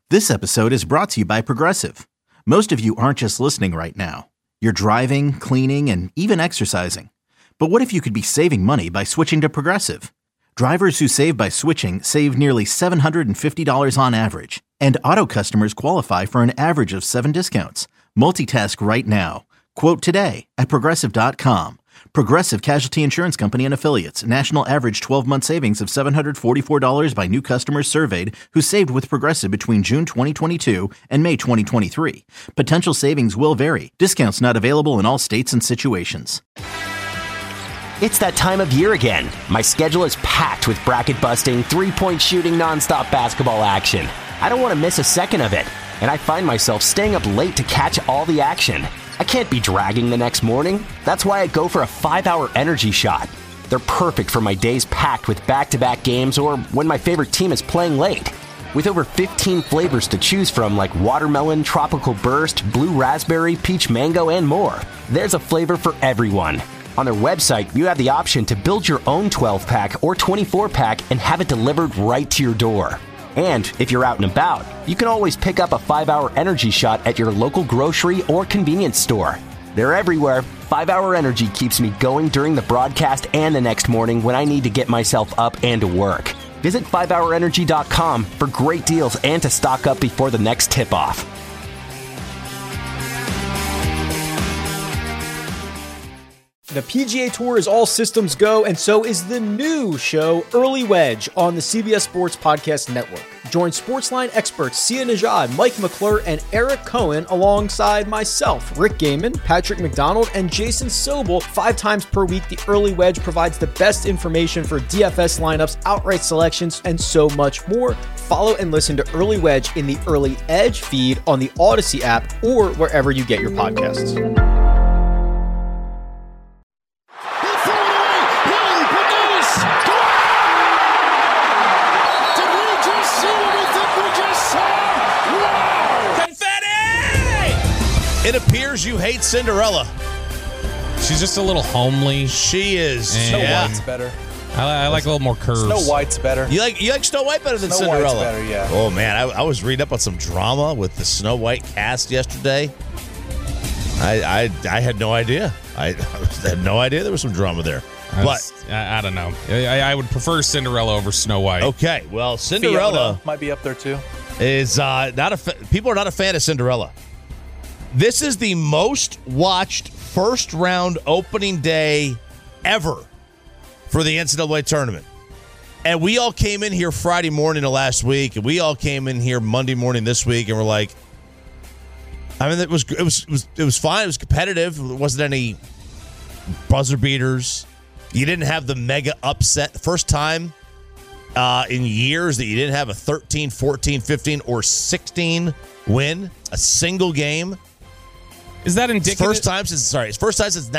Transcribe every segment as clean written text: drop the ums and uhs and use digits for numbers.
This episode is brought to you by Progressive. Most of you aren't just listening right now. You're driving, cleaning, and even exercising. But what if you could be saving money by switching to Progressive? Drivers who save by switching save nearly $750 on average. And auto customers qualify for an average of 7 discounts. Multitask right now. Quote today at Progressive.com. Progressive Casualty Insurance Company and Affiliates. National average 12-month savings of $744 by new customers surveyed who saved with Progressive between June 2022 and May 2023. Potential savings will vary. Discounts not available in all states and situations. It's that time of year again. My schedule is packed with bracket-busting, three-point shooting, nonstop basketball action. I don't want to miss a second of it, and I find myself staying up late to catch all the action. I can't be dragging the next morning. That's why I go for a 5-hour energy shot. They're perfect for my days packed with back-to-back games or when my favorite team is playing late. With over 15 flavors to choose from like watermelon, tropical burst, blue raspberry, peach mango, and more, there's a flavor for everyone. On their website, you have the option to build your own 12-pack or 24-pack and have it delivered right to your door. And if you're out and about, you can always pick up a 5-hour energy shot at your local grocery or convenience store. They're everywhere. 5-hour energy keeps me going during the broadcast and the next morning when I need to get myself up and to work. Visit 5hourenergy.com for great deals and to stock up before the next tip-off. The PGA Tour is all systems go, and so is the new show, Early Wedge, on the CBS Sports Podcast Network. Join Sportsline experts Sia Nejad, Mike McClure, and Eric Cohen alongside myself, Rick Gaiman, Patrick McDonald, and Jason Sobel 5 times per week. The Early Wedge provides the best information for DFS lineups, outright selections, and so much more. Follow and listen to Early Wedge in the Early Edge feed on the Odyssey app or wherever you get your podcasts. It appears you hate Cinderella. She's just a little homely. She is. Snow White's better. I like a little more curves. Snow White's better. You like Snow White better than Snow Cinderella? White's better, yeah. Oh, man. I was reading up on some drama with the Snow White cast yesterday. I had no idea. I had no idea there was some drama there. I don't know. I would prefer Cinderella over Snow White. Okay, well, Cinderella Fiona might be up there, too. is people are not a fan of Cinderella. This is the most watched first round opening day ever for the NCAA tournament. And we all came in here Friday morning of last week, and we all came in here Monday morning this week, and we're like, I mean, it was fine. It was competitive. There wasn't any buzzer beaters. You didn't have the mega upset. The first time in years that you didn't have a 13, 14, 15, or 16 win, a single game. Is that indicative? It's first time since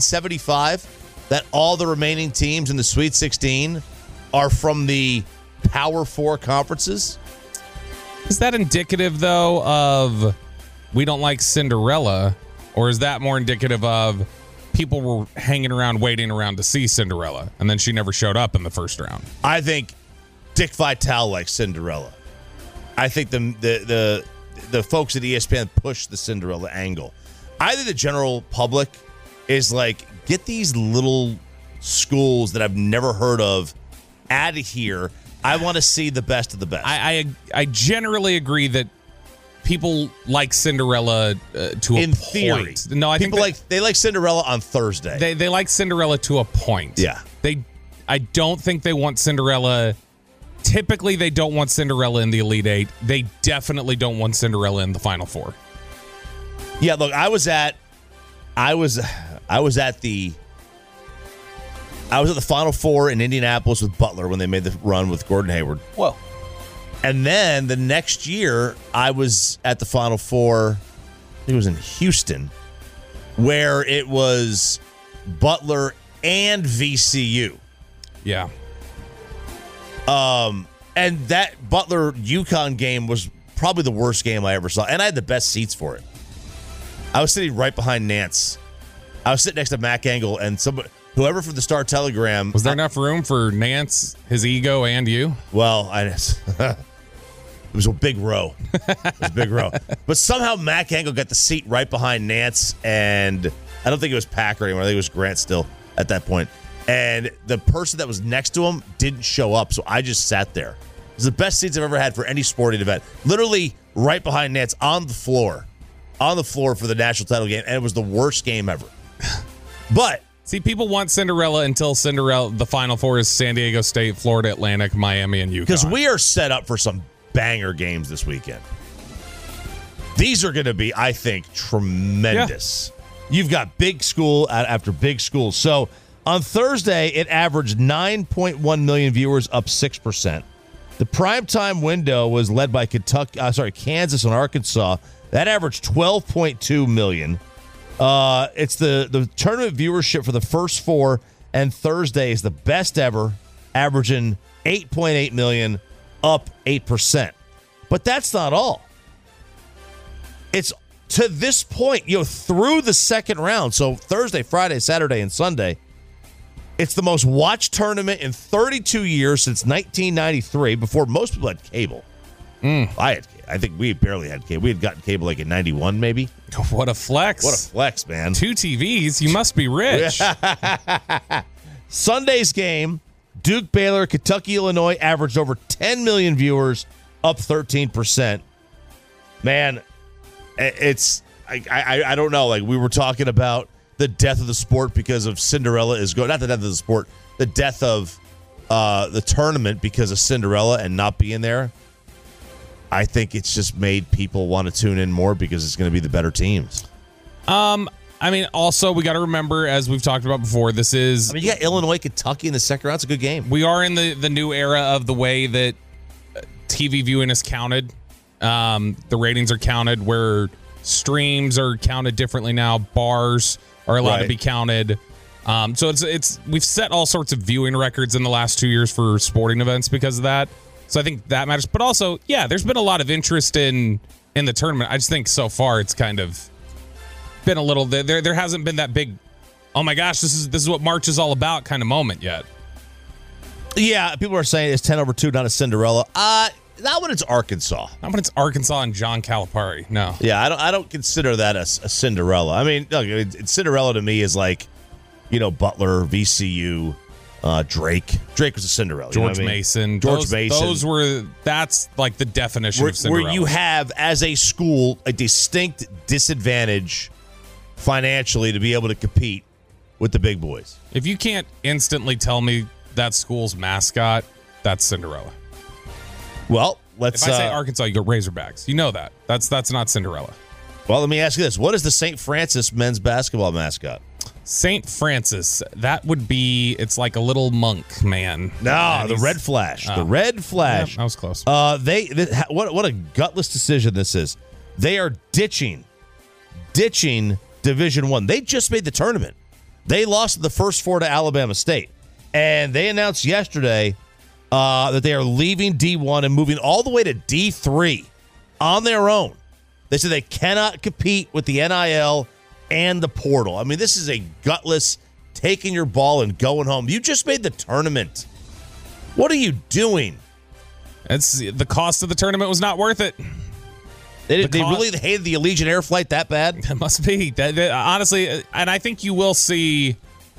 1975 that all the remaining teams in the Sweet 16 are from the Power 4 conferences. Is that indicative, though, of we don't like Cinderella, or is that more indicative of people were hanging around, waiting around to see Cinderella, and then she never showed up in the first round? I think Dick Vitale likes Cinderella. I think the folks at ESPN push the Cinderella angle. I think the general public is like, get these little schools that I've never heard of out of here. I want to see the best of the best. I generally agree that people like Cinderella to a theory. point. No, I people think they like Cinderella on Thursday. They like Cinderella to a point. Yeah. I don't think they want Cinderella. Typically, they don't want Cinderella in the Elite Eight. They definitely don't want Cinderella in the Final Four. Yeah, look, I was at the Final Four in Indianapolis with Butler when they made the run with Gordon Hayward. Whoa. And then the next year, I was at the Final Four, I think it was in Houston, where it was Butler and VCU. Yeah. And that Butler-UConn game was probably the worst game I ever saw. And I had the best seats for it. I was sitting right behind Nance. I was sitting next to Mac Engel and whoever from the Star Telegram. Was there enough room for Nance, his ego, and you? Well, It was a big row. But somehow Matt Gangle got the seat right behind Nance, and I don't think it was Packer anymore. I think it was Grant still at that point. And the person that was next to him didn't show up, so I just sat there. It was the best seats I've ever had for any sporting event. Literally right behind Nance on the floor for the national title game, and it was the worst game ever. But see, people want Cinderella until the Final Four is San Diego State, Florida Atlantic, Miami, and UConn. Because we are set up for some banger games this weekend. These are going to be, I think, tremendous. Yeah. You've got big school after big school. So on Thursday, it averaged 9.1 million viewers, up 6%. The primetime window was led by Kansas and Arkansas. That averaged 12.2 million. It's the tournament viewership for the first four, and Thursday is the best ever, averaging 8.8 million, up 8%. But that's not all. It's to this point, through the second round, so Thursday, Friday, Saturday, and Sunday, it's the most watched tournament in 32 years since 1993, before most people had cable. I think we barely had cable. We had gotten cable like in 91, maybe. What a flex. What a flex, man. 2 TVs. You must be rich. Sunday's game, Duke, Baylor, Kentucky, Illinois, averaged over 10 million viewers, up 13%. Man, it's I don't know. Like, we were talking about the death of the sport because of Cinderella is going. Not the death of the sport, the death of the tournament because of Cinderella and not being there. I think it's just made people want to tune in more because it's going to be the better teams. I mean, also, we got to remember, as we've talked about before, you got Illinois, Kentucky in the second round. It's a good game. We are in the new era of the way that TV viewing is counted. The ratings are counted, where streams are counted differently now. Bars are allowed to be counted. So we've set all sorts of viewing records in the last 2 years for sporting events because of that. So I think that matters. But also, there's been a lot of interest in the tournament. I just think so far it's kind of been a little there hasn't been that big, oh my gosh, this is what March is all about kind of moment yet. Yeah, people are saying it's 10-2, not a Cinderella. Not when it's Arkansas. Not when it's Arkansas and John Calipari. No. Yeah, I don't consider that a Cinderella. I mean, look, Cinderella to me is like, Butler, VCU, Drake. Drake was a Cinderella. George Mason. That's like the definition of Cinderella. Where you have, as a school, a distinct disadvantage financially to be able to compete with the big boys. If you can't instantly tell me that school's mascot, that's Cinderella. Well, if I say Arkansas, you go Razorbacks. You know that. That's not Cinderella. Well, let me ask you this. What is the St. Francis men's basketball mascot? St. Francis. That would be, it's like a little monk, man. No, the Red Flash. The Red Flash. Yeah, that was close. What a gutless decision this is. They are ditching Division I. They just made the tournament. They lost the first four to Alabama State. And they announced yesterday that they are leaving D1 and moving all the way to D3 on their own. They said they cannot compete with the NIL and the portal. I mean, this is a gutless taking your ball and going home. You just made the tournament. What are you doing? The cost of the tournament was not worth it. They really hated the Allegiant Air flight that bad? That must be. Honestly, and I think you will see...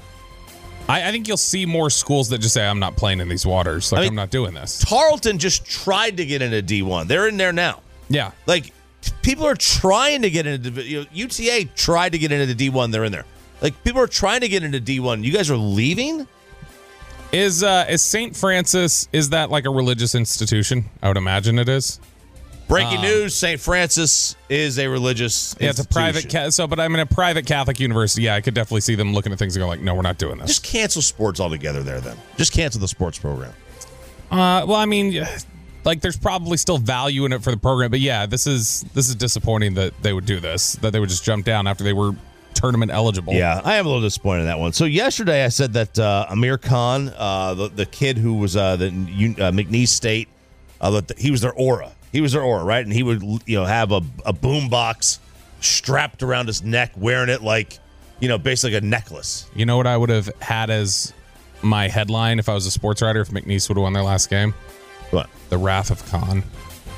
I think you'll see more schools that just say, I'm not playing in these waters. I'm not doing this. Tarleton just tried to get into D1. They're in there now. Yeah. Like, people are trying to get into... UTA tried to get into the D1. They're in there. Like, people are trying to get into D1. You guys are leaving? Is St. Francis, is that like a religious institution? I would imagine it is. Breaking news, St. Francis is a religious institution. It's a private, but I'm in a private Catholic university. Yeah, I could definitely see them looking at things and go like, no, we're not doing this. Just cancel sports altogether there then. Just cancel the sports program. Well, I mean, like there's probably still value in it for the program, but yeah, this is disappointing that they would do this, that they would just jump down after they were tournament eligible. Yeah, I am a little disappointed in that one. So yesterday I said that Amir Khan, the kid who was the McNeese State, he was their aura. He was their aura, right? And he would, have a boom box strapped around his neck, wearing it like, basically like a necklace. You know what I would have had as my headline if I was a sports writer if McNeese would have won their last game? What? The Wrath of Khan.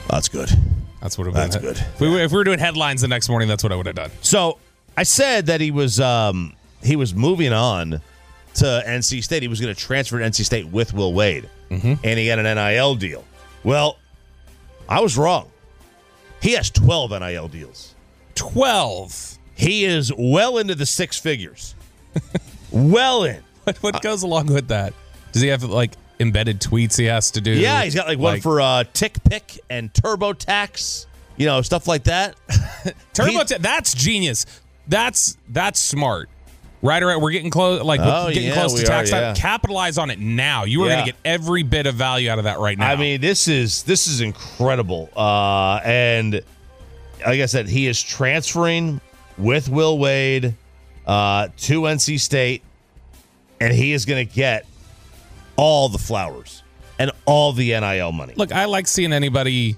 That's good. That's what it would have That's been. good. If we were doing headlines the next morning, that's what I would have done. So I said that he was moving on to NC State. He was going to transfer to NC State with Will Wade, and he got an NIL deal. Well, I was wrong. He has 12 NIL deals. 12. He is well into the six figures. Well in. What goes along with that? Does he have like embedded tweets he has to do? Yeah, he's got like one for TickPick and TurboTax, stuff like that. TurboTax, that's genius. That's smart. Right, we're getting close. Like getting close to tax time. Capitalize on it now. You are going to get every bit of value out of that right now. I mean, this is incredible. And like I said, he is transferring with Will Wade to NC State, and he is going to get all the flowers and all the NIL money. Look, I like seeing anybody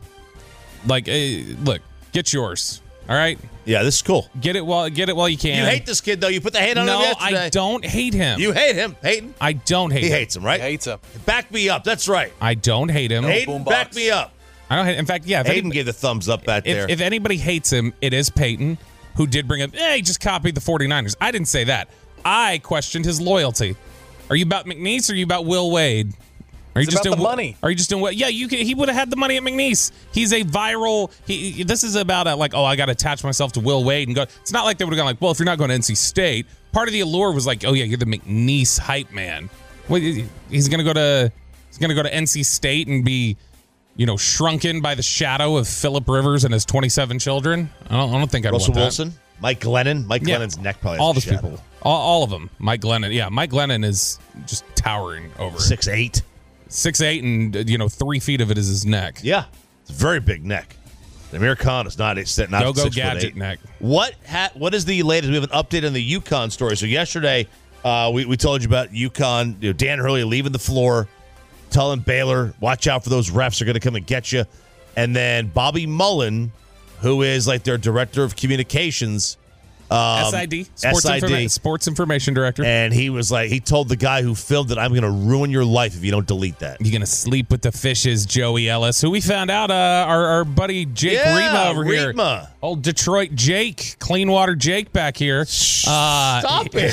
look, get yours. All right? Yeah, this is cool. Get it while you can. You hate this kid, though. You put the hand on him yesterday. No, I don't hate him. You hate him, Hayden? I don't hate him. He hates him, right? He hates him. Back me up. That's right. I don't hate him. Hayden, back me up. I don't hate him. In fact, yeah. Hayden gave the thumbs up back there. If anybody hates him, it is Peyton, who did bring up, he just copied the 49ers. I didn't say that. I questioned his loyalty. Are you about McNeese or are you about Will Wade? Are you it's just about doing the money? Are you just doing what? Yeah, he would have had the money at McNeese. He's a viral. This is about I got to attach myself to Will Wade and go. It's not like they would have gone like, well, if you're not going to NC State, part of the allure was like, oh yeah, you're the McNeese hype man. Well, he's gonna go to NC State and be, shrunken by the shadow of Phillip Rivers and his 27 children. I don't think I'd Russell want that. Wilson, Mike Glennon. Mike Glennon's neck probably has all a those shadow. people, all of them. Mike Glennon, yeah, Mike Glennon is just towering over 6'8". 6'8", and 3 feet of it is his neck. Yeah, it's a very big neck. Amir Khan is not Go 6'8". gadget neck. What is the latest? We have an update on the UConn story. So yesterday, we told you about UConn. Dan Hurley leaving the floor, telling Baylor, watch out for those refs. They're going to come and get you. And then Bobby Mullen, who is like their director of communications. SID, Sports Information Director. And he was like, he told the guy who filmed it, I'm going to ruin your life if you don't delete that. You're going to sleep with the fishes, Joey Ellis, who we found out our buddy Jake Rima over here. Old Detroit Jake, Clean Water Jake back here. Stop it.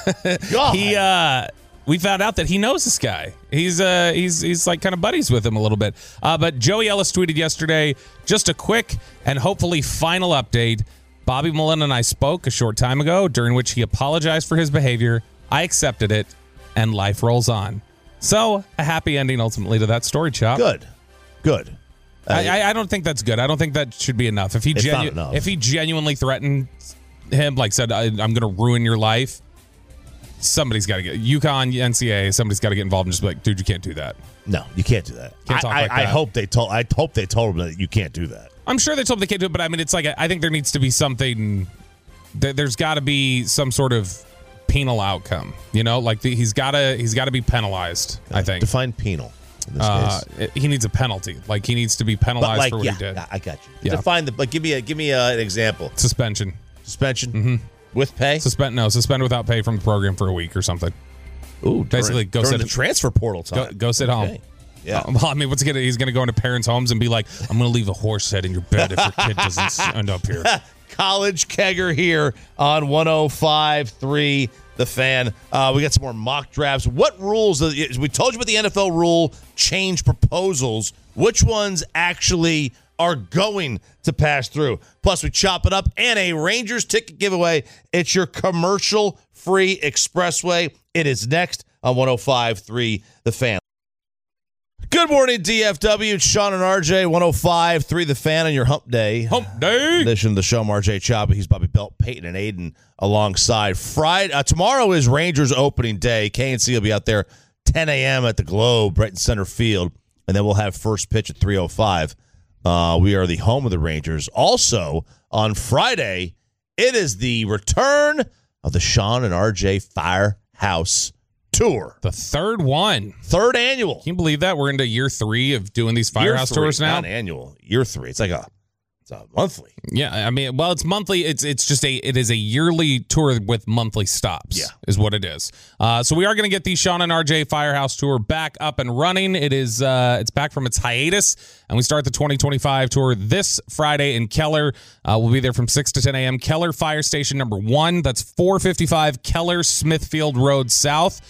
God. We found out that he knows this guy. He's like kind of buddies with him a little bit. But Joey Ellis tweeted yesterday, just a quick and hopefully final update. Bobby Mullen and I spoke a short time ago, during which he apologized for his behavior. I accepted it, and life rolls on. So, a happy ending ultimately to that story, Chop. Good. I don't think that's good. I don't think that should be enough. If he genuinely threatened him, like said, I'm going to ruin your life, somebody's got to get UConn, NCAA. Somebody's got to get involved and just be like, dude, you can't do that. No, you can't do that. Can't talk like that. I hope they told him that you can't do that. I'm sure they told him they can't do it, but I mean, it's like I think there needs to be something. There's got to be some sort of penal outcome. He's got to be penalized. I think. Define penal. In this case. He needs a penalty. Like he needs to be penalized for what he did. I got you. Yeah. Define give me an example. Suspension. Mm-hmm. With pay? Suspend without pay from the program for a week or something. Ooh, basically go during sit the transfer portal time. Go sit home. Yeah. Well, I mean, he's going to go into parents' homes and be like, I'm going to leave a horse head in your bed if your kid doesn't end up here. College Kegger here on 105.3 The Fan. We got some more mock drafts. What rules? We told you about the NFL rule change proposals. Which ones actually are going to pass through? Plus, we chop it up and a Rangers ticket giveaway. It's your commercial-free expressway. It is next on 105.3 The Fan. Good morning, DFW. It's Sean and RJ, 105.3 The Fan on your Hump Day. Hump Day. Edition of the show. I'm RJ Choppa. He's Bobby Belt, Peyton, and Aiden alongside. Tomorrow is Rangers opening day. KNC will be out there 10 a.m. at the Globe, right in center field, and then we'll have first pitch at 3:05. We are the home of the Rangers. Also, on Friday, it is the return of the Sean and RJ Firehouse Tour. The third one. Third annual. Can you believe that? We're into year 3 of doing these Firehouse tours now? Not annual. Year 3. It's monthly. Yeah, I mean, well, it's monthly. It is a yearly tour with monthly stops. Yeah. Is what it is. So we are going to get the Sean and RJ Firehouse tour back up and running. It's back from its hiatus, and we start the 2025 tour this Friday in Keller. We'll be there from 6 to 10 a.m. Keller Fire Station number 1. That's 455 Keller Smithfield Road South.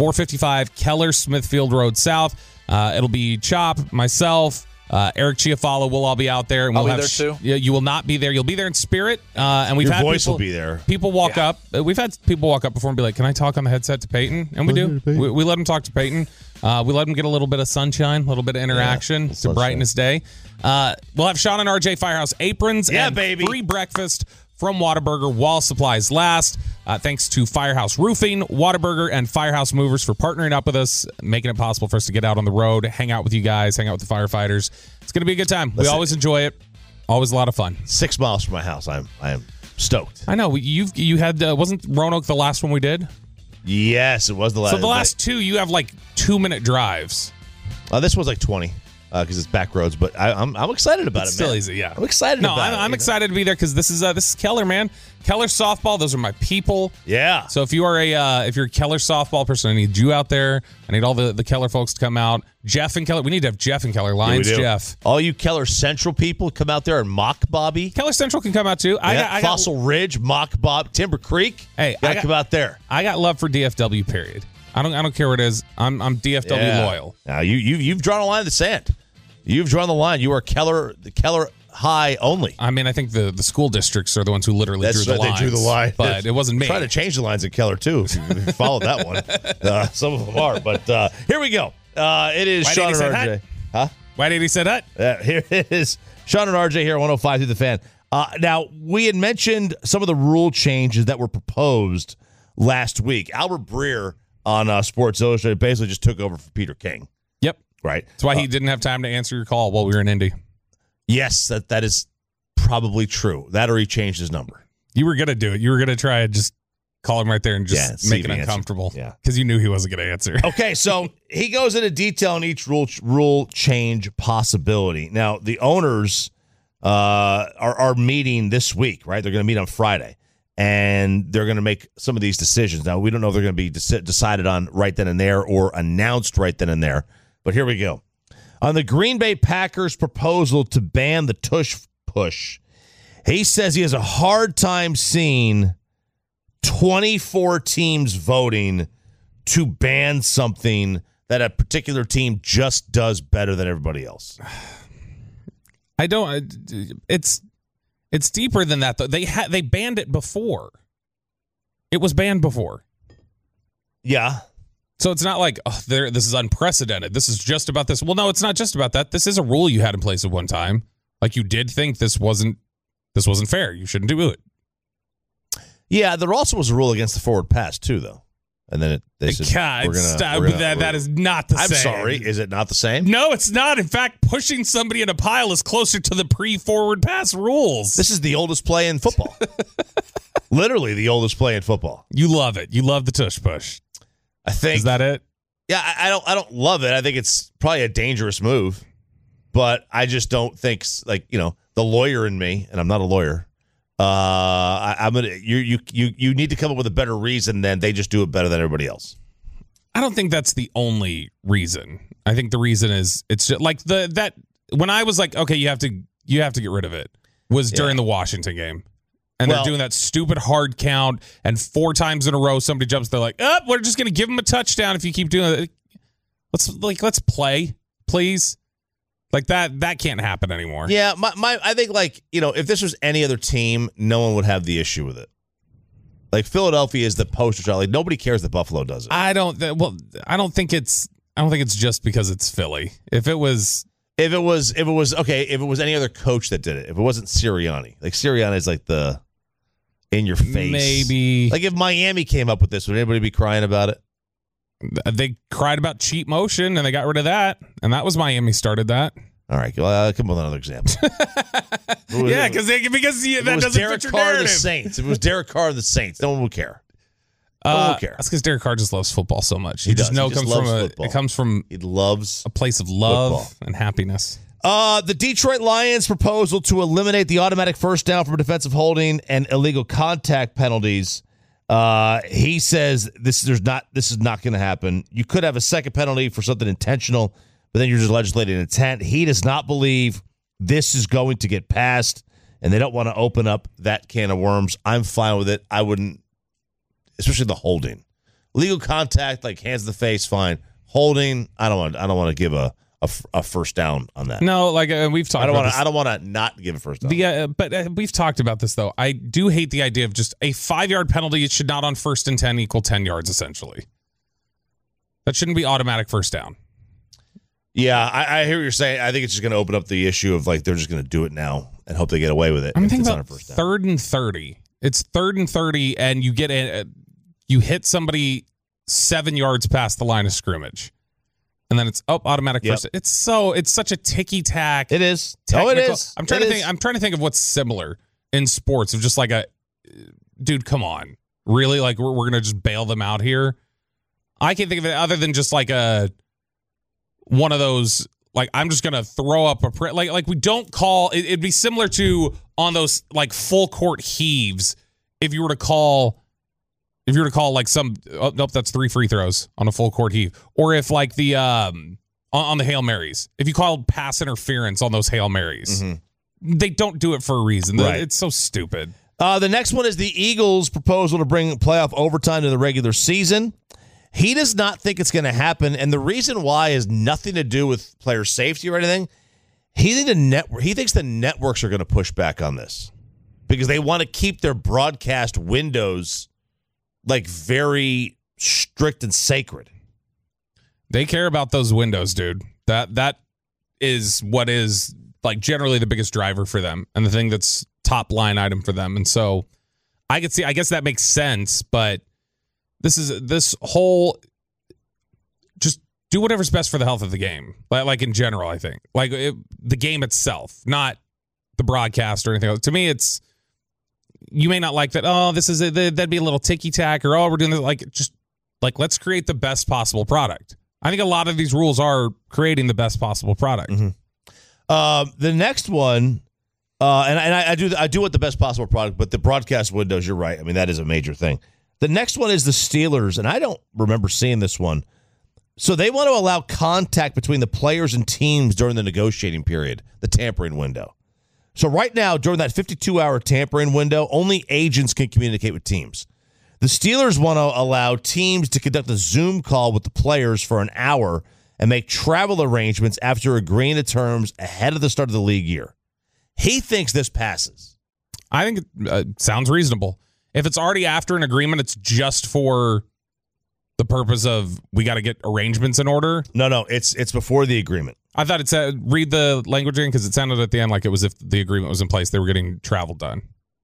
455 Keller Smithfield Road South. It'll be Chop, myself, Eric Chiafalo will all be out there, and we'll I'll have be there too. You will not be there. You'll be there in spirit. And we've Your had voice people, will be there. People walk up. We've had people walk up before and be like, "Can I talk on the headset to Peyton?" And we do. We let them talk to Peyton. We let them get a little bit of sunshine, a little bit of interaction to brighten his day. We'll have Sean and RJ Firehouse aprons and free breakfast from Whataburger while supplies last. Thanks to Firehouse Roofing, Whataburger, and Firehouse Movers for partnering up with us, making it possible for us to get out on the road, hang out with you guys, hang out with the firefighters. It's going to be a good time. We always enjoy it. Always a lot of fun. 6 miles from my house. I am stoked. I know. You had, wasn't Roanoke the last one we did? Yes, it was the last. So the last two, you have like 2-minute drives. This was like 20 because it's back roads, but I'm excited about It's it. still man. easy, yeah. I'm excited about it. I'm excited to be there because this is Keller, man. Keller softball. Those are my people. Yeah. So if you're a Keller softball person, I need you out there. I need all the Keller folks to come out. Jeff and Keller. We need to have Jeff and Keller. Lions, we do. Jeff. All you Keller Central people come out there and mock Bobby. Keller Central can come out too. I got Fossil Ridge, mock Bob, Timber Creek. Hey, gotta come out there. I got love for DFW. Period. I don't care what it is. I'm DFW loyal. Now you've drawn a line in the sand. You've drawn the line. You are the Keller High only. I mean, I think the school districts are the ones who literally drew the line. They drew the line. But it wasn't me. Trying to change the lines in Keller, too, if you followed that one. Some of them are. But here we go. It is Sean and RJ. Huh? Why did he say that? Here it is. Sean and RJ here at 105 through the Fan. Now, we had mentioned some of the rule changes that were proposed last week. Albert Breer on Sports Illustrated basically just took over for Peter King. Yep. Right. That's why he didn't have time to answer your call while we were in Indy. Yes, that is probably true. That or he changed his number. You were going to do it. You were going to try and just call him right there and just make it uncomfortable. Yeah. Because you knew he wasn't going to answer. Okay, so he goes into detail on each rule change possibility. Now, the owners are meeting this week, right? They're going to meet on Friday, and they're going to make some of these decisions. Now, we don't know if they're going to be decided on right then and there or announced right then and there, but here we go. On the Green Bay Packers' proposal to ban the tush push, he says he has a hard time seeing 24 teams voting to ban something that a particular team just does better than everybody else. I don't. It's deeper than that, though. They banned it before. It was banned before. Yeah. So it's not like, this is unprecedented. This is just about this. Well, no, it's not just about that. This is a rule you had in place at one time. Like, you did think this wasn't fair. You shouldn't do it. Yeah, there also was a rule against the forward pass, too, though. And then they said, that is not the same. I'm sorry. Is it not the same? No, it's not. In fact, pushing somebody in a pile is closer to the pre-forward pass rules. This is the oldest play in football. Literally the oldest play in football. You love it. You love the tush push. I think. Is that it? Yeah, I don't love it. I think it's probably a dangerous move, but I just don't think, like, the lawyer in me, and I'm not a lawyer. I'm gonna. You need to come up with a better reason than they just do it better than everybody else. I don't think that's the only reason. I think the reason is it's just like that when I was like, okay, you have to get rid of it, was during the Washington game. And they're doing that stupid hard count, and 4 times in a row somebody jumps. They're like, we're just going to give them a touchdown if you keep doing it. Let's play, please. Like that can't happen anymore. Yeah, I think, like, if this was any other team, no one would have the issue with it. Like, Philadelphia is the poster child. Like, nobody cares that Buffalo does it. I don't think it's just because it's Philly. If it was any other coach that did it, if it wasn't Sirianni, like Sirianni is like the in your face. Maybe. Like, if Miami came up with this, would anybody be crying about it? They cried about cheat motion, and they got rid of that. And that was Miami started that. All right, well, come with another example. Yeah, because that doesn't Derek fit your Carr narrative. the Saints. If it was Derek Carr the Saints, no one would care. No one would care. That's because Derek Carr just loves football so much. He does. Just know He just it loves football. comes from He loves a place of love football and happiness. The Detroit Lions' proposal to eliminate the automatic first down from defensive holding and illegal contact penalties. He says this is not going to happen. You could have a second penalty for something intentional, but then you're just legislating intent. He does not believe this is going to get passed, and they don't want to open up that can of worms. I'm fine with it. I wouldn't, especially the holding. Legal contact, like hands to the face, fine. Holding, I don't want to give a first down on that. No, like we've talked about this. I don't want to not give a first down. But we've talked about this, though. I do hate the idea of just a 5-yard penalty. It should not on 1st and 10 equal 10 yards, essentially. That shouldn't be automatic first down. Yeah, I hear what you're saying. I think it's just going to open up the issue of like they're just going to do it now and hope they get away with it. I'm thinking about 3rd and 30. It's 3rd and 30, and you get you hit somebody 7 yards past the line of scrimmage. And then it's automatic first. It's such a ticky tack. It is. Technical. Oh, it is. I'm trying to think of what's similar in sports of just like dude, come on. Really? Like we're going to just bail them out here? I can't think of it other than just like one of those, like I'm just going to throw up like we don't call it'd be similar to on those like full court heaves if you were to call like some, nope, that's 3 free throws on a full court heave. Or if like the, on the Hail Marys, if you called pass interference on those Hail Marys, they don't do it for a reason. Right. It's so stupid. The next one is the Eagles' proposal to bring playoff overtime to the regular season. He does not think it's going to happen. And the reason why is nothing to do with player safety or anything. He thinks the networks are going to push back on this because they want to keep their broadcast windows like very strict and sacred. They care about those windows, dude. That is what is like generally the biggest driver for them and the thing that's top line item for them. And so I guess that makes sense, but this whole just do whatever's best for the health of the game. Like in general, I think like the game itself, not the broadcast or anything else. To me, it's, you may not like that. Oh, this is that'd be a little ticky tack, or oh, we're doing this. Like, just like let's create the best possible product. I think a lot of these rules are creating the best possible product. The next one, and I do want the best possible product, but the broadcast windows, you're right. I mean, that is a major thing. The next one is the Steelers, and I don't remember seeing this one. So they want to allow contact between the players and teams during the negotiating period, the tampering window. So right now, during that 52-hour tampering window, only agents can communicate with teams. The Steelers want to allow teams to conduct a Zoom call with the players for an hour and make travel arrangements after agreeing to terms ahead of the start of the league year. He thinks this passes. I think it sounds reasonable. If it's already after an agreement, it's just for the purpose of we got to get arrangements in order. No, it's before the agreement. I thought it said, read the language in because it sounded at the end like it was if the agreement was in place, they were getting travel done.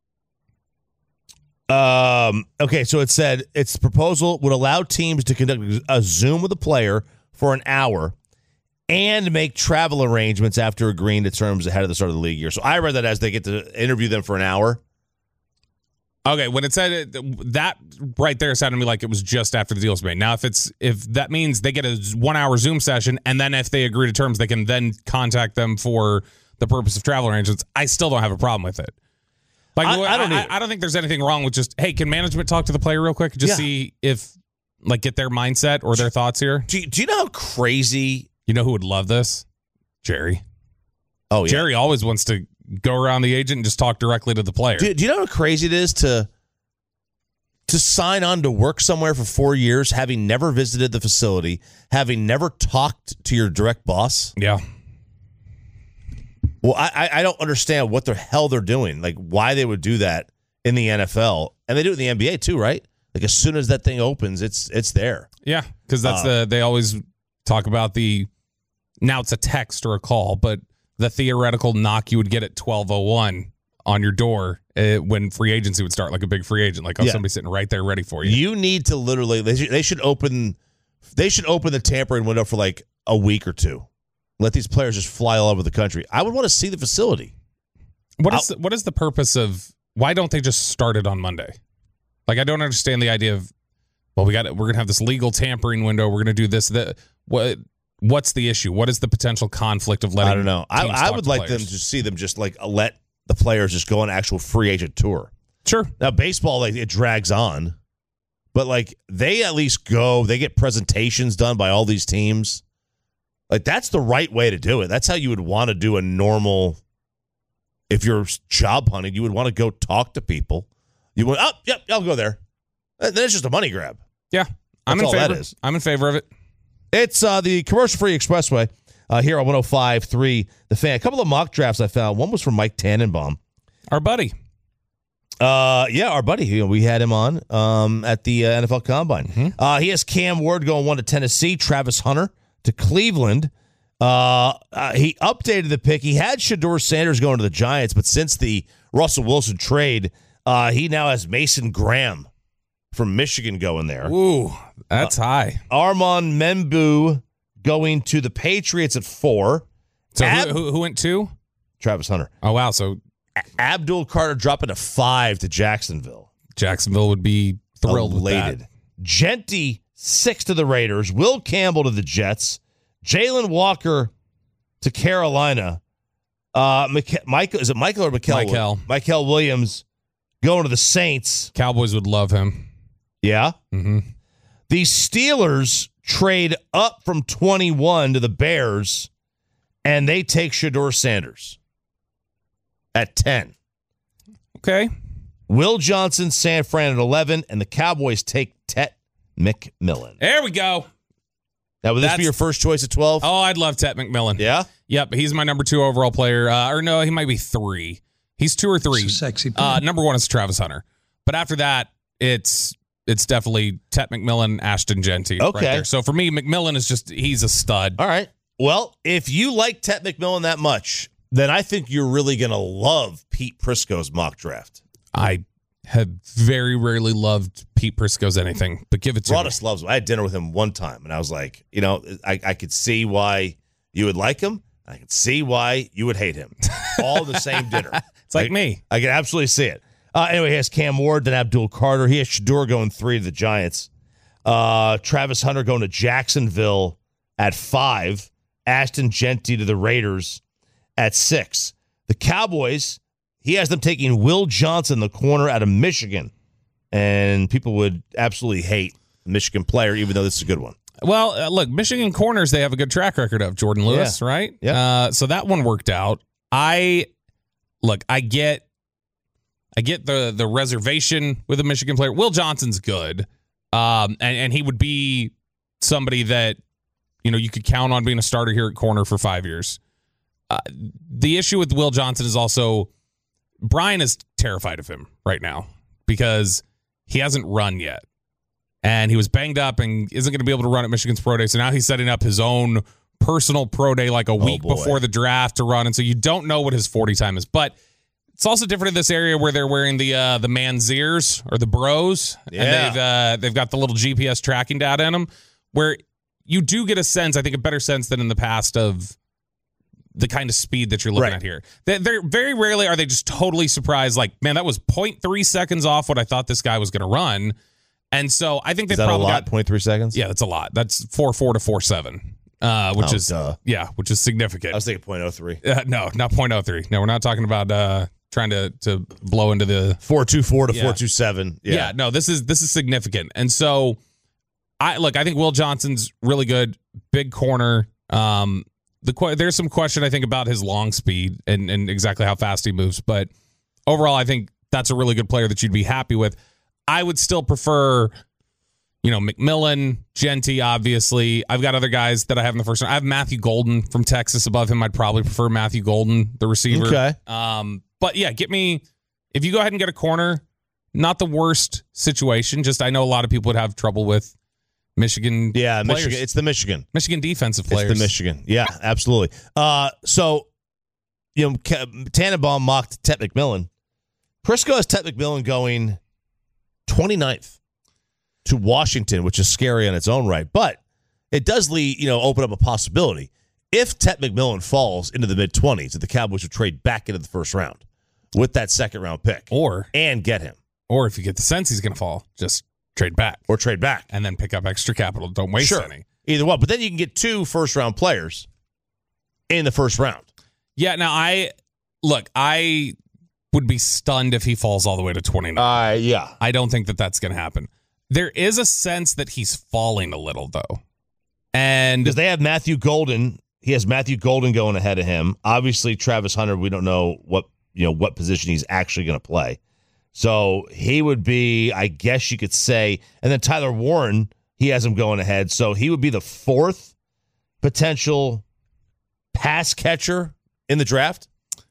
Okay, so it said its proposal would allow teams to conduct a Zoom with a player for an hour and make travel arrangements after agreeing to terms ahead of the start of the league year. So I read that as they get to interview them for an hour. Okay, when it said it, that right there sounded to me like it was just after the deal was made. Now, if that means they get a 1 hour Zoom session, and then if they agree to terms, they can then contact them for the purpose of travel arrangements, I still don't have a problem with it. Like I don't think there's anything wrong with just, hey, can management talk to the player real quick? Just see if, like, get their mindset or their thoughts here. Do you know how crazy? You know who would love this? Jerry. Oh, yeah. Jerry always wants to go around the agent and just talk directly to the player. Do you know how crazy it is to sign on to work somewhere for 4 years, having never visited the facility, having never talked to your direct boss? Yeah. Well, I don't understand what the hell they're doing, like why they would do that in the NFL. And they do it in the NBA too, right? Like as soon as that thing opens, it's there. Yeah, because that's they always talk about now it's a text or a call, but the theoretical knock you would get at 12:01 on your door when free agency would start, like a big free agent, like somebody's sitting right there ready for you. You need to literally they should open the tampering window for like a week or two. Let these players just fly all over the country. I would want to see the facility. What is the purpose of, why don't they just start it on Monday? Like, I don't understand the idea of, well, we're going to have this legal tampering window. We're going to do this. What what's the issue? What is the potential conflict of letting? I don't know. I would like them to see them just like let the players just go on an actual free agent tour. Sure. Now baseball, like it drags on, but like they at least go. They get presentations done by all these teams. Like that's the right way to do it. That's how you would want to do a normal. If you're job hunting, you would want to go talk to people. You would, yep, I'll go there. Then it's just a money grab. Yeah, I'm in favor. That is. I'm in favor of it. It's the commercial-free expressway here on 105.3 The Fan. A couple of mock drafts I found. One was from Mike Tannenbaum. Our buddy. Yeah, our buddy. We had him on at the NFL Combine. Mm-hmm. He has Cam Ward going 1 to Tennessee, Travis Hunter to Cleveland. He updated the pick. He had Shedeur Sanders going to the Giants, but since the Russell Wilson trade, he now has Mason Graham from Michigan going there. Ooh, that's high. Armand Membu going to the Patriots at 4. So who went 2? Travis Hunter. Oh, wow. So Abdul Carter dropping to 5 to Jacksonville. Jacksonville would be thrilled with that. Genty 6 to the Raiders. Will Campbell to the Jets. Jalen Walker to Carolina. Michael or Mikel? Michael Williams going to the Saints. Cowboys would love him. Yeah. Mm-hmm. The Steelers trade up from 21 to the Bears, and they take Shedeur Sanders at 10. Okay. Will Johnson, San Fran at 11, and the Cowboys take Tet McMillan. There we go. Now, would this be your first choice at 12? Oh, I'd love Tet McMillan. Yeah? Yep, he's my number 2 overall player. Or no, he might be 3. He's 2 or 3. Sexy. Number 1 is Travis Hunter. But after that, it's definitely Tet McMillan, Ashton Genty. Okay. Right there. So for me, McMillan is he's a stud. All right. Well, if you like Tet McMillan that much, then I think you're really going to love Pete Prisco's mock draft. I have very rarely loved Pete Prisco's anything, but give it to me. Broadus loves him. I had dinner with him one time, and I was like, I could see why you would like him. I could see why you would hate him. All the same dinner. It's like me. I can absolutely see it. Anyway, he has Cam Ward, then Abdul Carter. He has Shedeur going 3 to the Giants. Travis Hunter going to Jacksonville at 5. Ashton Genty to the Raiders at 6. The Cowboys, he has them taking Will Johnson, the corner out of Michigan. And people would absolutely hate a Michigan player, even though this is a good one. Well, look, Michigan corners, they have a good track record of. Jordan Lewis, right? Yeah. So that one worked out. I get the reservation with a Michigan player. Will Johnson's good. And he would be somebody that, you could count on being a starter here at corner for 5 years. The issue with Will Johnson is also Brian is terrified of him right now because he hasn't run yet. And he was banged up and isn't going to be able to run at Michigan's pro day. So now he's setting up his own personal pro day like a week before the draft to run. And so you don't know what his 40 time is. But it's also different in this area where they're wearing the Manziers or the Bros. Yeah. And they've got the little GPS tracking data in them where you do get a sense, I think a better sense than in the past of the kind of speed that you're looking at here. They're very rarely are they just totally surprised, like, man, that was 0.3 seconds off what I thought this guy was going to run. And so I think they probably got 0.3 seconds. Yeah, that's a lot. That's 4.4 to 4.7, which is significant. I was thinking 0.03. No, not 0.03. No, we're not talking about trying to blow into the 4.24 to 4.27. Yeah, no, this is significant. And so I think Will Johnson's really good, big corner. There's some question I think about his long speed and exactly how fast he moves, but overall I think that's a really good player that you'd be happy with. I would still prefer, McMillan, Genty, obviously. I've got other guys that I have in the first round. I have Matthew Golden from Texas above him. I'd probably prefer Matthew Golden, the receiver. Okay. But yeah, if you go ahead and get a corner, not the worst situation. Just I know a lot of people would have trouble with Michigan. Yeah, players. Michigan. It's the Michigan. Michigan defensive players. It's the Michigan. Yeah, absolutely. So, Tannenbaum mocked Tet McMillan. Prisco has Tet McMillan going 29th to Washington, which is scary on its own right. But it does open up a possibility. If Tet McMillan falls into the mid-20s, that the Cowboys would trade back into the first round with that second-round pick. And get him. Or if you get the sense he's going to fall, just trade back. Or trade back. And then pick up extra capital. Don't waste any. either one. But then you can get 2 first-round players in the first round. Yeah, now I would be stunned if he falls all the way to 29. Yeah. I don't think that that's going to happen. There is a sense that he's falling a little, though. And because they have Matthew Golden. He has Matthew Golden going ahead of him. Obviously, Travis Hunter, we don't know what position he's actually going to play. So he would be, I guess you could say, and then Tyler Warren, he has him going ahead. So he would be the 4th potential pass catcher in the draft.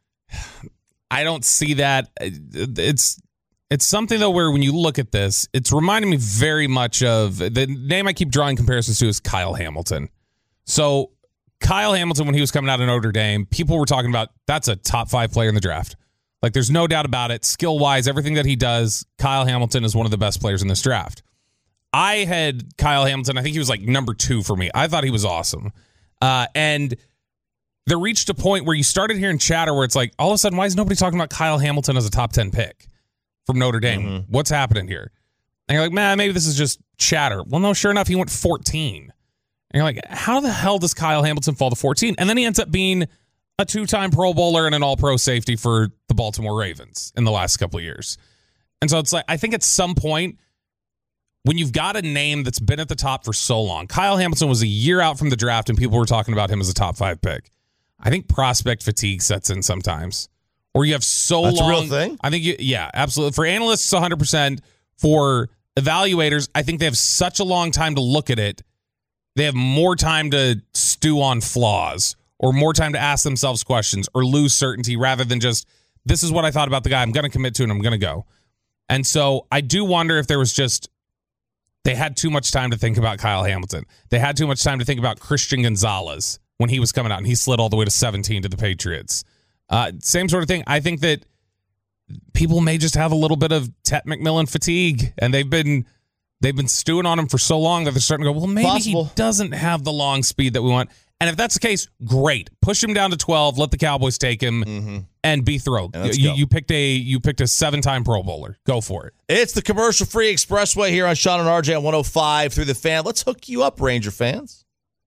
I don't see that. It's something, though, where when you look at this, it's reminding me very much of the name I keep drawing comparisons to is Kyle Hamilton. So Kyle Hamilton, when he was coming out of Notre Dame, people were talking about that's a top 5 player in the draft. Like, there's no doubt about it. Skill-wise, everything that he does, Kyle Hamilton is one of the best players in this draft. I had Kyle Hamilton. I think he was like number 2 for me. I thought he was awesome. And there reached a point where you started hearing chatter where it's like, all of a sudden, why is nobody talking about Kyle Hamilton as a top 10 pick from Notre Dame? Mm-hmm. What's happening here? And you're like, man, maybe this is just chatter. Well, no, sure enough, he went 14. And you're like, how the hell does Kyle Hamilton fall to 14? And then he ends up being a 2-time Pro Bowler and an All-Pro safety for the Baltimore Ravens in the last couple of years. And so it's like, I think at some point, when you've got a name that's been at the top for so long, Kyle Hamilton was a year out from the draft and people were talking about him as a top 5 pick. I think prospect fatigue sets in sometimes. Or you have so That's long. a real thing? I think, yeah, absolutely. For analysts, 100%. For evaluators, I think they have such a long time to look at it. They have more time to stew on flaws or more time to ask themselves questions or lose certainty rather than just, this is what I thought about the guy. I'm going to commit to and I'm going to go. And so I do wonder if there was just, they had too much time to think about Kyle Hamilton. They had too much time to think about Christian Gonzalez when he was coming out and he slid all the way to 17 to the Patriots. Same sort of thing. I think that people may just have a little bit of Tet McMillan fatigue and they've been stewing on him for so long that they're starting to go, well, maybe Possible. he doesn't have the long speed that we want. And if that's the case, great. Push him down to 12, let the Cowboys take him and be thrilled. You picked a 7-time Pro Bowler. Go for it. It's the commercial-free Expressway here on Sean and RJ on 105 through the Fan. Let's hook you up, Ranger fans.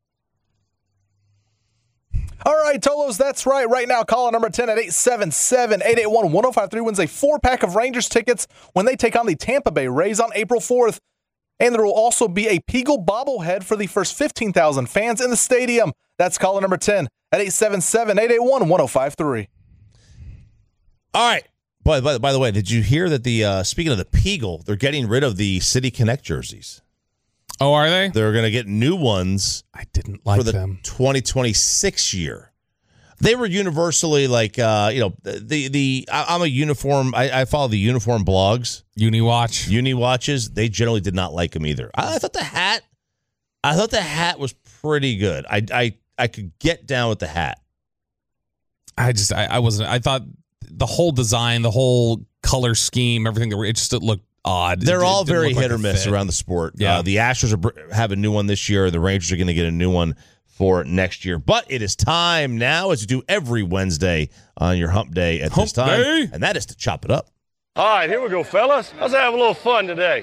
All right, Tolos, that's right. Right now, caller number 10 at 877-881-1053 wins a 4-pack of Rangers tickets when they take on the Tampa Bay Rays on April 4th. And there will also be a Peagle bobblehead for the first 15,000 fans in the stadium. That's caller number 10 at 877-881-1053. All right. By the way, did you hear that speaking of the Peagle, they're getting rid of the City Connect jerseys? Oh, are they? They're going to get new ones. I didn't like for the them. 2026 year. They were universally like, I'm a uniform. I follow the uniform blogs. Uniwatches. They generally did not like them either. I thought the hat was pretty good. I could get down with the hat. I wasn't. I thought the whole design, the whole color scheme, everything, it looked odd. They're all very look hit or miss fit around the sport. Yeah. The Astros have a new one this year. The Rangers are going to get a new one for next year. But it is time now, as you do every Wednesday on your hump day at this time. Day. And that is to chop it up. All right, here we go, fellas. Let's have a little fun today.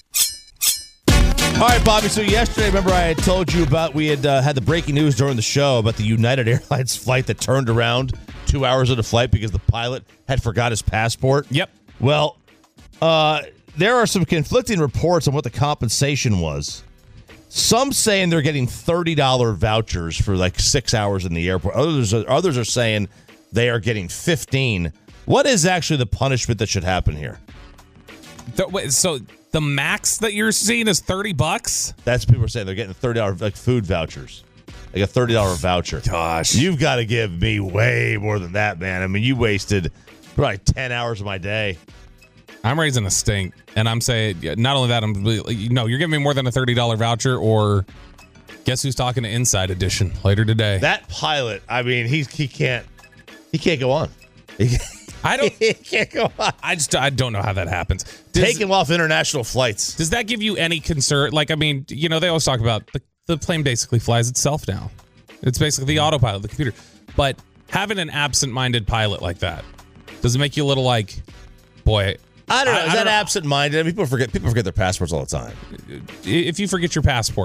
All right, Bobby. So yesterday, remember I had told you about, we had had the breaking news during the show about the United Airlines flight that turned around 2 hours of the flight because the pilot had forgot his passport. Yep. Well, there are some conflicting reports on what the compensation was. Some saying they're getting $30 vouchers for like 6 hours in the airport. Others are saying they are getting $15. What is actually the punishment that should happen here? So the max that you're seeing is $30? That's what people are saying. They're getting $30 like food vouchers. Like a $30 voucher. Gosh. You've got to give me way more than that, man. I mean, you wasted probably 10 hours of my day. I'm raising a stink, and I'm saying, not only that, you're giving me more than a $30 voucher, or guess who's talking to Inside Edition later today? That pilot, I mean, he can't go on. He can't go on. I don't know how that happens. Take him off international flights. Does that give you any concern? Like, I mean, they always talk about the plane basically flies itself now. It's basically the autopilot, the computer. But having an absent-minded pilot like that, does it make you a little like, boy... I don't know. Is that absent-minded? I mean, people forget their passports all the time. If you forget your passport,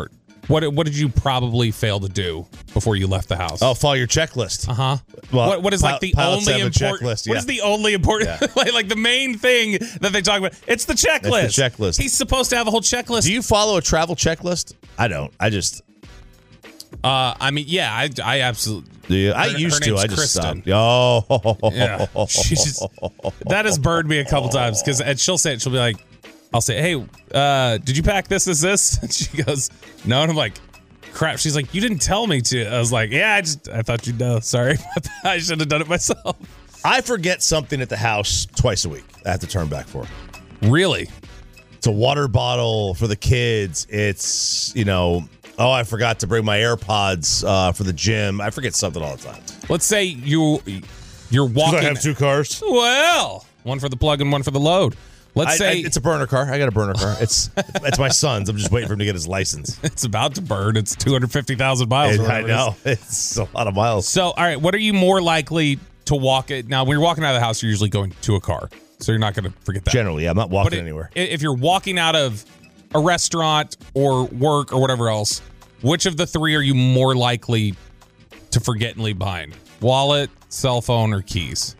What did you probably fail to do before you left the house? Oh, follow your checklist. Uh-huh. Well, what is like the pilots only have a important checklist, What is the only important like the main thing that they talk about? It's the checklist. It's the checklist. He's supposed to have a whole checklist. Do you follow a travel checklist? I don't. I just I mean, yeah, I absolutely do. You? I Her used to. name's I just Kristen. stopped. Oh, Yeah. That has burned me a couple times because she'll say it. She'll be like, I'll say, hey, did you pack this? And she goes, no. And I'm like, crap. She's like, you didn't tell me to. I was like, yeah, I thought you'd know. Sorry. I should have done it myself. I forget something at the house twice a week. I have to turn back for. Really? It's a water bottle for the kids. It's, I forgot to bring my AirPods for the gym. I forget something all the time. Let's say you're walking. I have two cars. Well, one for the plug and one for the load. Let's say it's a burner car. I got a burner car. It's my son's. I'm just waiting for him to get his license. it's about to burn. It's 250,000 miles. I know. It's a lot of miles. So, all right, what are you more likely to walk it? Now, when you're walking out of the house, you're usually going to a car. So you're not going to forget that. Generally, I'm not walking anywhere. If you're walking out of a restaurant or work or whatever else, which of the three are you more likely to forget and leave behind? Wallet, cell phone, or keys?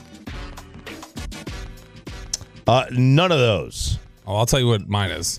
None of those. Oh, I'll tell you what mine is.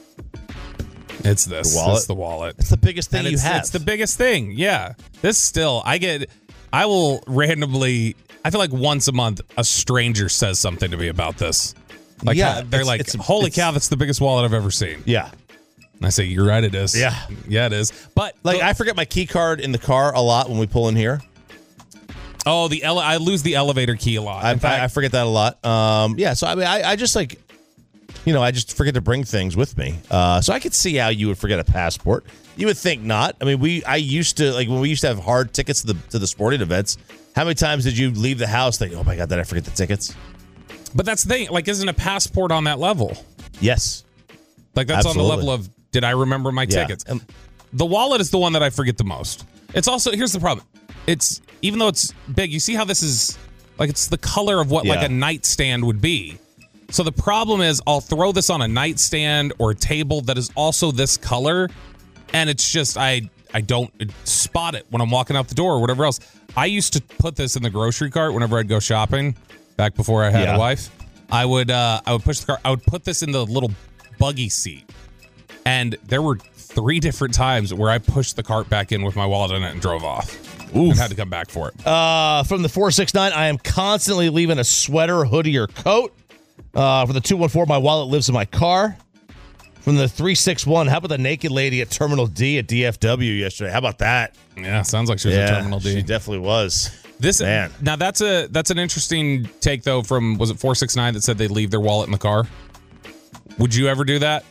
It's this. The wallet? It's the wallet. It's the biggest thing you have. It's the biggest thing. Yeah. This still, I will randomly, I feel like once a month, a stranger says something to me about this. Like, they're like, holy cow, that's the biggest wallet I've ever seen. Yeah. And I say, you're right, it is. Yeah. Yeah, it is. But I forget my key card in the car a lot when we pull in here. Oh, I lose the elevator key a lot. I forget that a lot. So I mean, I just I just forget to bring things with me. So I could see how you would forget a passport. You would think not. I mean, I used to, when we used to have hard tickets to the sporting events. How many times did you leave the house thinking, oh my God, did I forget the tickets? But that's the thing. Like, isn't a passport on that level? Yes. Like, that's Absolutely. on the level of, did I remember my tickets? The wallet is the one that I forget the most. It's also, here's the problem. Even though it's big, you see how this is, like, it's the color of what, like, a nightstand would be. So the problem is, I'll throw this on a nightstand or a table that is also this color, and it's just, I don't spot it when I'm walking out the door or whatever else. I used to put this in the grocery cart whenever I'd go shopping, back before I had a wife. I would push the cart. I would put this in the little buggy seat, and there were 3 different times where I pushed the cart back in with my wallet in it and drove off. Oof. And had to come back for it. From the 469, I am constantly leaving a sweater, hoodie, or coat. For the 214, my wallet lives in my car. From the 361, how about the naked lady at Terminal D at DFW yesterday? How about that? Yeah, sounds like she was at Terminal D. She definitely was. Man. Now that's an interesting take though. From, was it 469 that said they leave their wallet in the car? Would you ever do that?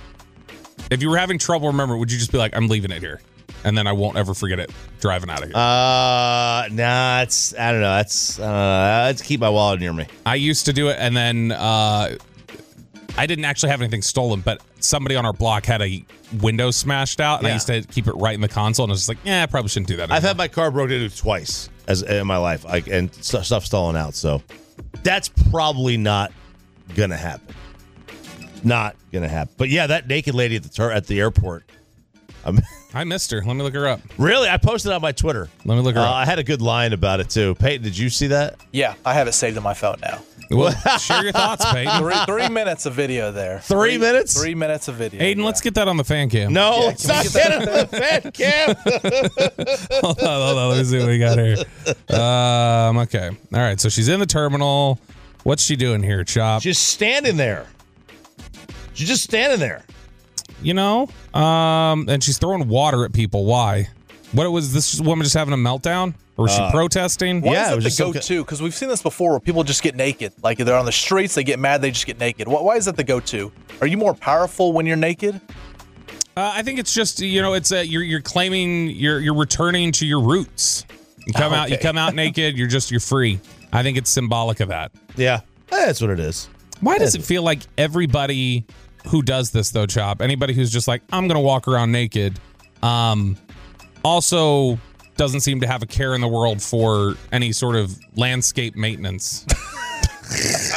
If you were having trouble, remember, would you just be like, I'm leaving it here, and then I won't ever forget it driving out of here? I don't know. I had to keep my wallet near me. I used to do it, and then I didn't actually have anything stolen, but somebody on our block had a window smashed out, and I used to keep it right in the console, and I was just like, I probably shouldn't do that anymore. I've had my car broken into twice in my life, and stuff stolen out, so that's probably not gonna happen. Not gonna happen. But yeah, that naked lady at the airport. I missed her. Let me look her up. Really? I posted it on my Twitter. Let me look her up. I had a good line about it too. Peyton, did you see that? Yeah, I have it saved on my phone now. Well, share your thoughts, Peyton. 3 minutes of video there. 3 minutes? 3 minutes of video. Aiden, let's get that on the fan cam. No, let's not get it on the fan cam. Hold on. Let me see what we got here. Okay. All right. So she's in the terminal. What's she doing here, Chop? She's standing there. She's just standing there. And she's throwing water at people. Why? What was this woman just having a meltdown? Or was she protesting? Why is that the go-to? Because we've seen this before where people just get naked. Like, they're on the streets, they get mad, they just get naked. Why is that the go-to? Are you more powerful when you're naked? I think it's just, it's you're claiming, you're returning to your roots. You come out naked, you're free. I think it's symbolic of that. Yeah, that's what it is. Why does it feel like everybody who does this, though, Chop, anybody who's just like, I'm going to walk around naked, also doesn't seem to have a care in the world for any sort of landscape maintenance?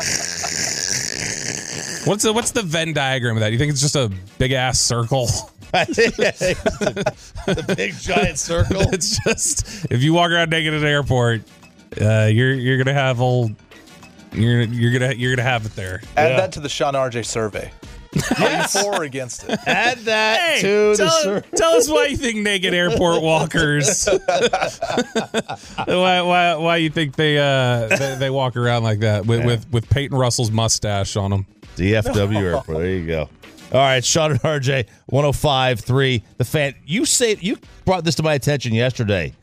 What's the Venn diagram of that? You think it's just a big ass circle? The big giant circle. It's just if you walk around naked at an airport, you're gonna have you're gonna have it there. Add that to the Sean RJ survey. Are you for or against it? Add that to the tell us why you think naked airport walkers. why you think they walk around like that with Peyton Russell's mustache on them? DFW airport. There you go. All right, Sean and RJ, 105.3. The Fan. You brought this to my attention yesterday,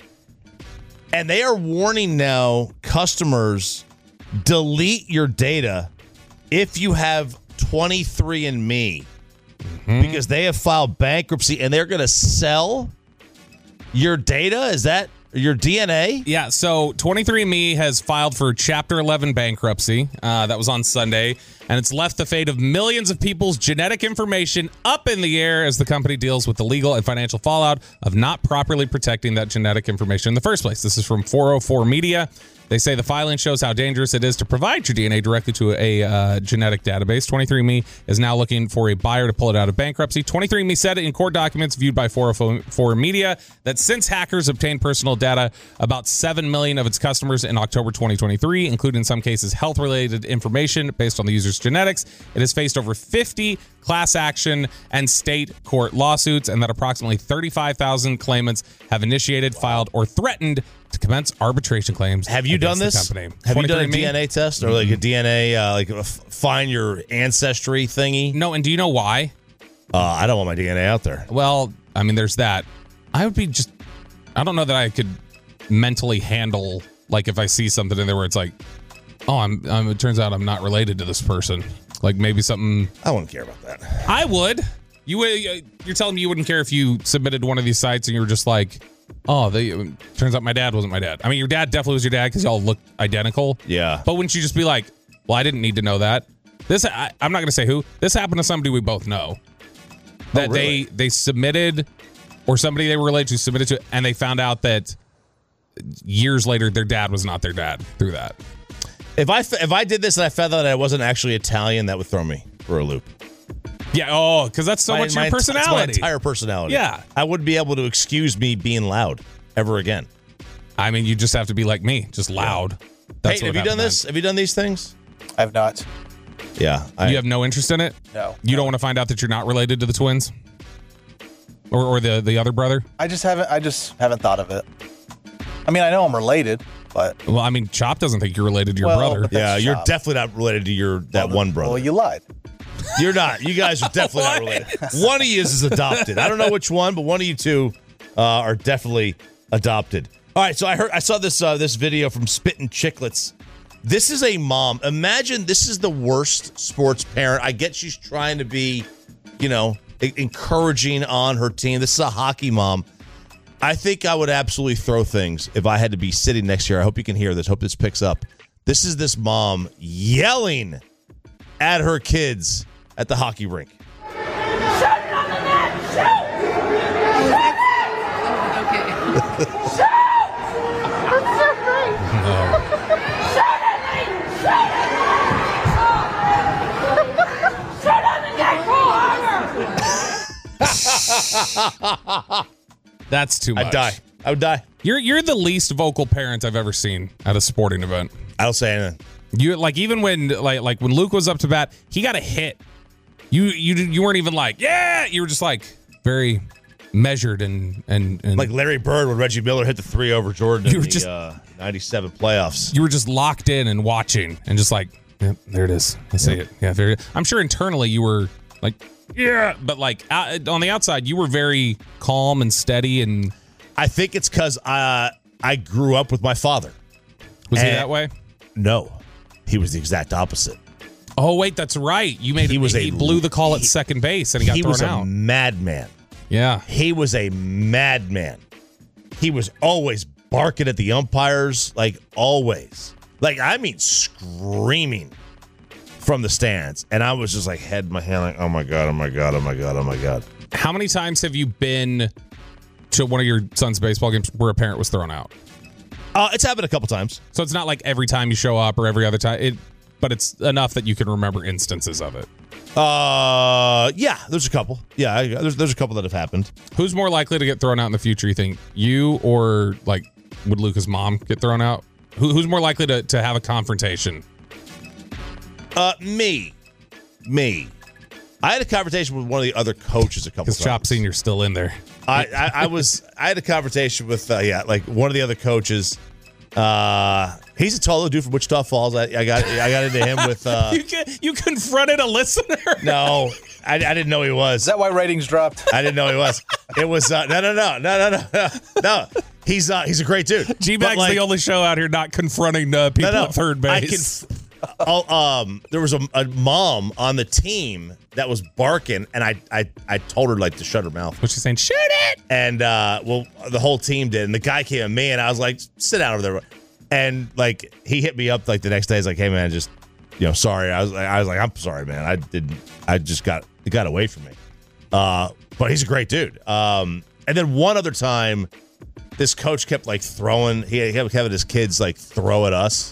and they are warning now customers delete your data if you have 23andMe because they have filed bankruptcy and they're going to sell your data. Is that your DNA? Yeah, so 23andMe has filed for Chapter 11 bankruptcy. That was on Sunday, and it's left the fate of millions of people's genetic information up in the air as the company deals with the legal and financial fallout of not properly protecting that genetic information in the first place. This is from 404 Media. They say the filing shows how dangerous it is to provide your DNA directly to a genetic database. 23andMe is now looking for a buyer to pull it out of bankruptcy. 23andMe said in court documents viewed by 404 Media that since hackers obtained personal data about 7 million of its customers in October 2023, including in some cases health-related information based on the user's genetics, it has faced over 50 class action and state court lawsuits, and that approximately 35,000 claimants have initiated, filed, or threatened to commence arbitration claims. Have you done this? Have you done a DNA test or like a DNA, find your ancestry thingy? No, and do you know why? I don't want my DNA out there. Well, I mean, there's that. I would be I don't know that I could mentally handle, like, if I see something in there where it's like, oh, it turns out I'm not related to this person. Like maybe something. I wouldn't care about that. I would. You're telling me you wouldn't care if you submitted to one of these sites and you were just like, oh, turns out my dad wasn't my dad. I mean, your dad definitely was your dad because y'all look identical. Yeah. But wouldn't you just be like, well, I didn't need to know that? I'm not going to say who. This happened to somebody we both know. That really? they submitted, or somebody they were related to submitted to, and they found out that years later their dad was not their dad through that. If I did this and I found out I wasn't actually Italian, that would throw me for a loop. Yeah, because that's so much your personality. My entire personality. Yeah. I wouldn't be able to excuse me being loud ever again. I mean, you just have to be like me, just loud. Hey, have you done this? Have you done these things? I have not. Yeah. You have no interest in it? No. You don't want to find out that you're not related to the twins? Or the other brother? I just haven't thought of it. I mean, I know I'm related, but well, I mean, Chop doesn't think you're related to your brother. Yeah, you're definitely not related to that one brother. Well, you lied. You're not. You guys are definitely not related. One of you is adopted. I don't know which one, but one of you two are definitely adopted. All right, so I saw this video from Spittin' Chicklets. This is a mom. Imagine this is the worst sports parent. I get she's trying to be, encouraging on her team. This is a hockey mom. I think I would absolutely throw things if I had to be sitting next to her. I hope you can hear this. Hope this picks up. This is this mom yelling at her kids at the hockey rink. Shoot it on the net! Shoot! Okay. Shoot! That's so great! Shoot at me! Shoot at me! Shoot on the net! Go harder! That's too much. I would die. You're the least vocal parent I've ever seen at a sporting event. I don't say anything. You even when like when Luke was up to bat, he got a hit. You weren't even like, yeah. You were just like very measured and like Larry Bird when Reggie Miller hit the 3 over Jordan in the 97 playoffs. You were just locked in and watching and just like, yep, there it is. I see it. Yeah, there. I'm sure internally you were like, yeah, but like on the outside you were very calm and steady. And I think it's because I grew up with my father. Was he that way? No, he was the exact opposite. Oh wait, that's right. He blew the call at second base and he got thrown out. He was a madman. Yeah, he was a madman. He was always barking at the umpires, like always. Like I mean, screaming from the stands, and I was just like head in my hand, like, oh my god, oh my god, oh my god, oh my god. How many times have you been to one of your son's baseball games where a parent was thrown out? It's happened a couple times. So it's not like every time you show up or every other time, but it's enough that you can remember instances of it. Yeah, there's a couple. Yeah, there's a couple that have happened. Who's more likely to get thrown out in the future, you think? You or, like, would Luka's mom get thrown out? Who's more likely to have a confrontation? Me. I had a conversation with one of the other coaches a couple times. Because Chop Senior's still in there. I had a conversation with one of the other coaches. He's a tall dude from Wichita Falls. I got into him with. You confronted a listener? No, I didn't know he was. Is that why ratings dropped? I didn't know he was. It was no. He's a great dude. G-Bag's the only show out here not confronting people at third base. There was a mom on the team that was barking, and I told her like to shut her mouth. But she's saying, shoot it! And the whole team did, and the guy came at me, and I was like, sit down over there. And like he hit me up like the next day. He's like, hey man, just sorry. I was like, I'm sorry, man. It got away from me. But he's a great dude. And then one other time, this coach kept like throwing. He kept having his kids like throw at us.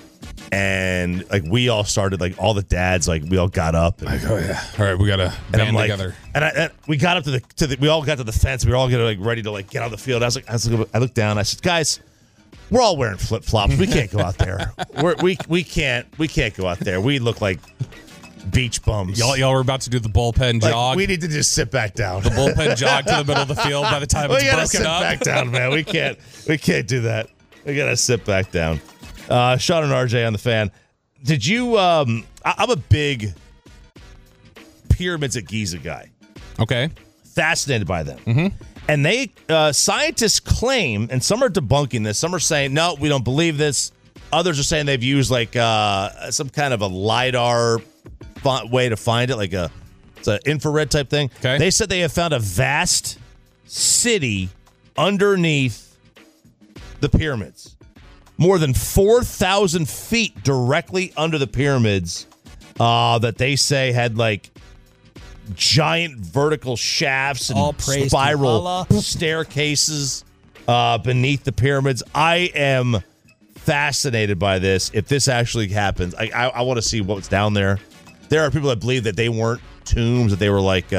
And like we all started, like all the dads, like we all got up. And, like, oh yeah, all right, we gotta band together. And we got up to the we all got to the fence. We were all getting like ready to like get on the field. I looked down. I said, guys, we're all wearing flip flops. We can't go out there. We can't go out there. We look like beach bums. Y'all were about to do the bullpen jog. We need to just sit back down. The bullpen jog to the middle of the field. By the time it's broken sit up, back down, man. We can't do that. We gotta sit back down. Sean and RJ on the Fan. Did you? I'm a big Pyramids at Giza guy. Okay. Fascinated by them. Mm-hmm. And they scientists claim, and some are debunking this. Some are saying, no, we don't believe this. Others are saying they've used like some kind of a LiDAR way to find it, like it's an infrared type thing. Okay. They said they have found a vast city underneath the pyramids. More than 4,000 feet directly under the pyramids that they say had like giant vertical shafts and spiral staircases beneath the pyramids. I am fascinated by this. If this actually happens, I want to see what's down there. There are people that believe that they weren't tombs, that they were like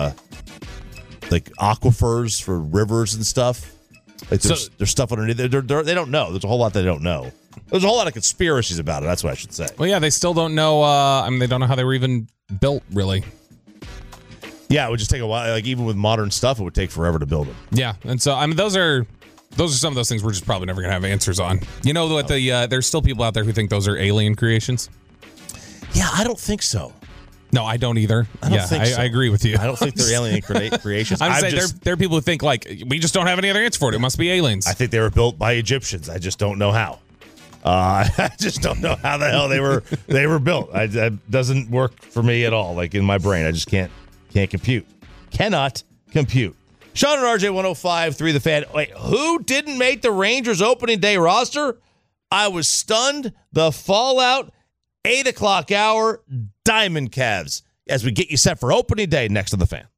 aquifers for rivers and stuff. Like there's stuff underneath. They don't know. There's a whole lot they don't know. There's a whole lot of conspiracies about it. That's what I should say. Well, yeah, they still don't know. They don't know how they were even built, really. Yeah, it would just take a while. Like even with modern stuff, it would take forever to build them. Yeah, and so those are some of those things we're just probably never gonna have answers on. You know what? There's still people out there who think those are alien creations. Yeah, I don't think so. No, I don't either. I don't think so. I agree with you. I don't think they're alien creations. I'm saying there are people who think like we just don't have any other answer for it. It must be aliens. I think they were built by Egyptians. I just don't know how. I just don't know how the hell they were built. That doesn't work for me at all. Like in my brain, I just can't compute. Cannot compute. Sean and RJ 105.3 The Fan. Wait, who didn't make the Rangers opening day roster? I was stunned. The fallout. 8 o'clock hour. Diamond Cavs. As we get you set for opening day next to The Fan.